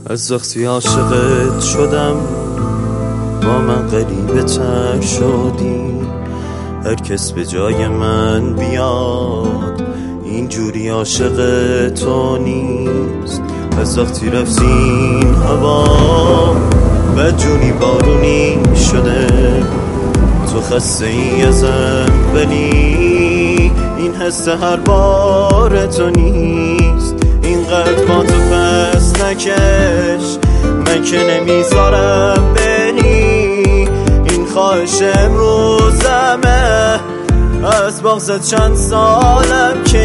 از وقتی عاشقت شدم با من غریبه تر شدی. هر کس به جای من بیاد اینجوری عاشق تو نیست. از وقتی رفتین هوا بدجونی بارونی شده، تو خسته ای ازم ولی این حس هر بار تو نیست. اینقدر با تو پس نکش، من که نمیذارم بری. این خواهش امروزمه، از بغضت چند سالم که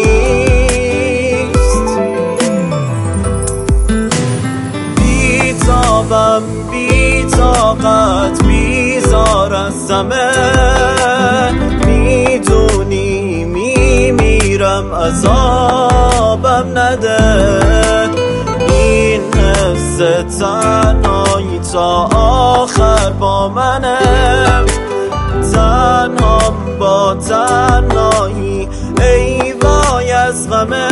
نیست. بیتابم بی طاقت بیزار از همه، میدونی میمیرم عذابم نده. این حس تنهایی تا آخر با منه، تنهام با تنهایی ای وای از غمه.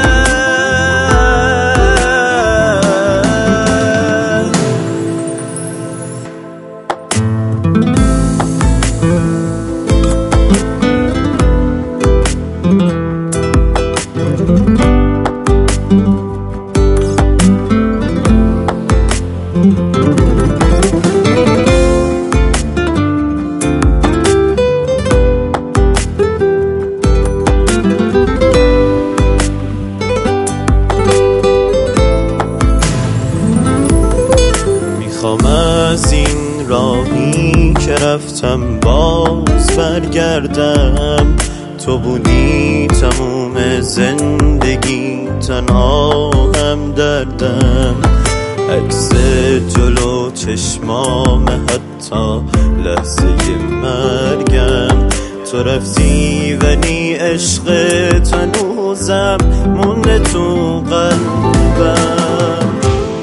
میخوام از این راهی که رفتم باز برگردم. تو بودی تموم زندگی، تنها هم دردم. عکس جلو چشمام حتی لحظه مرگم. تو رفتی ولی عشق تنوزم مونده تو قلبم.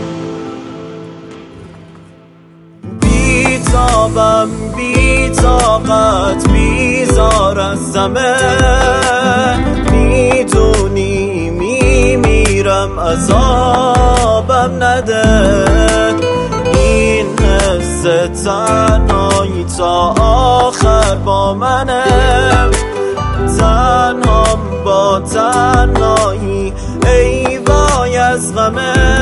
بیتابم بی طاقت بیزار از همه، میدونی میمیرم عذابم نده. این حس تنهایی تا آخر با منه، تنهام با تنهایی ای وای از غمه.